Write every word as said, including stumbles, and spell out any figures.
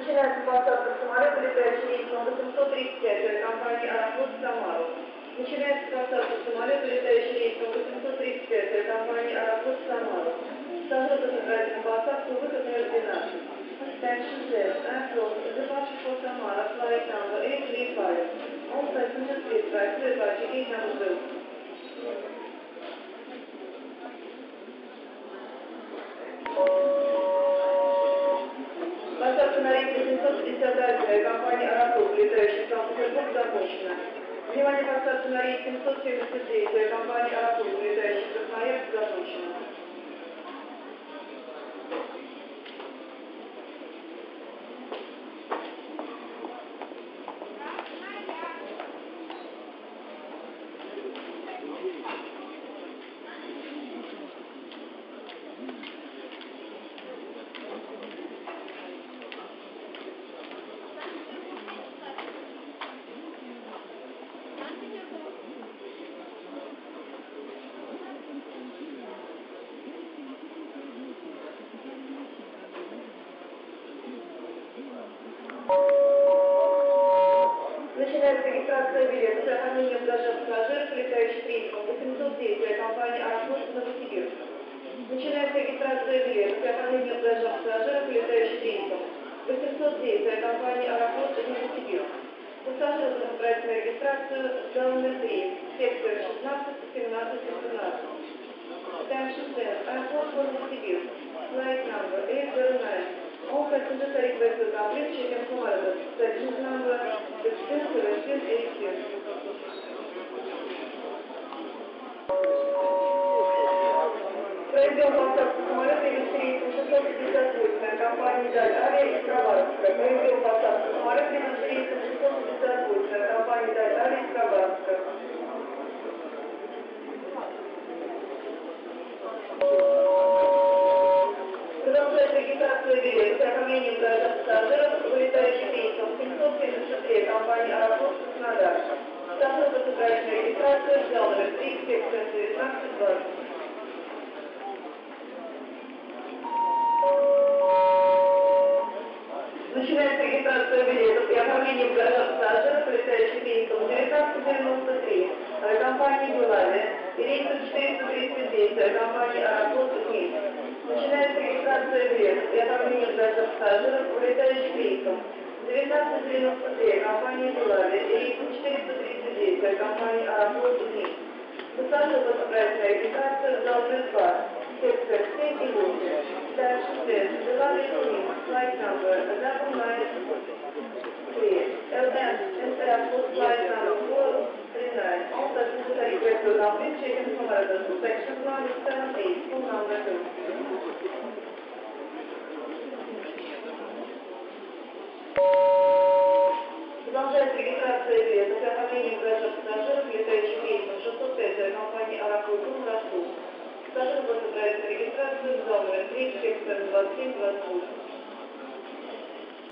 Начинается посадка самолета, летающий рейс номер семьсот тридцать пять, компания «Аэрофлот» Самара. Начинается посадка самолета, летающий рейс номер семьсот тридцать пять, компания «Аэрофлот» Самара. Пассажир отправляется на посадку, выход номер двенадцать. Attention there, Airflow, departure for Samara, flight number eight three five. All passengers please drive to departure gate number two. Посадка на рейсе семьсот пятьдесят один, компания «Аэрофлот», летающий в Санкт-Петербург, закончена. Внимание, посадка на рейс семьсот семьдесят девять, компания «Аэрофлот», летающий в Красноярск, закончена. Начинается регистрация билета для оформления багажа пассажиров, летающих рейсом восемьсот десять, компания «Аэрофлот» Новосибирск. Начинается регистрация билета для оформления багажа пассажиров, летающих рейсом восемьсот десять, компания «Аэрофлот» Новосибирск. Пассажиры отправляются на регистрацию в зал номер три, сектор шестнадцать, семнадцать, восемнадцать. Attention there, Airport for Novosibirsk, flight number eight zero nine. All passengers are requested to complete check-in formality. Section number sixteen seventeen eighteen. Произвел посадку самолета регистрации шестьсот пятьдесят восемь, компания «Даль Авиа» из Хабаровска. Произвел посадку самолета регистрации шестьсот пятьдесят восемь, компания «Даль Авиа» из Хабаровска. Продолжается регистрация билетов для оформления багажа пассажиров, вылетающих рейсом семьсот семьдесят три, компания «Аэрофлот» Краснодар. Пассажир поступает на регистрацию в зал номер три, сектор девятнадцать двадцать. Начинается регистрация билетов и оформление багажа пассажиров, летающих рейсом девятнадцать девяносто три, компания «Белавия», и рейсом четыреста тридцать девять, компания «Аэрофлот» Минск. Начинается регистрация билетов и оформление багажа пассажиров, летающих рейсом девятнадцать девяносто три, компания «Белавия», и рейсом четыреста тридцать девять, компания «Аэрофлот» Минск. Пассажир отправляется на регистрацию в зал плюс два, сектор семь и восемь. Дальше свет, Белавия Минск, flight number double nine three, эл эм, Airport flight number four three nine. All passengers are requested to complete check-in formality. Section one seven eight, full number two. Продолжается регистрация билетов для оформления багажа пассажиров, летающих рейсом шестьсот пять, компании «Аэрофлот» Ростов. Пассажир будет отправиться на регистрацию в зал номер три, сектор двадцать семь двадцать восемь.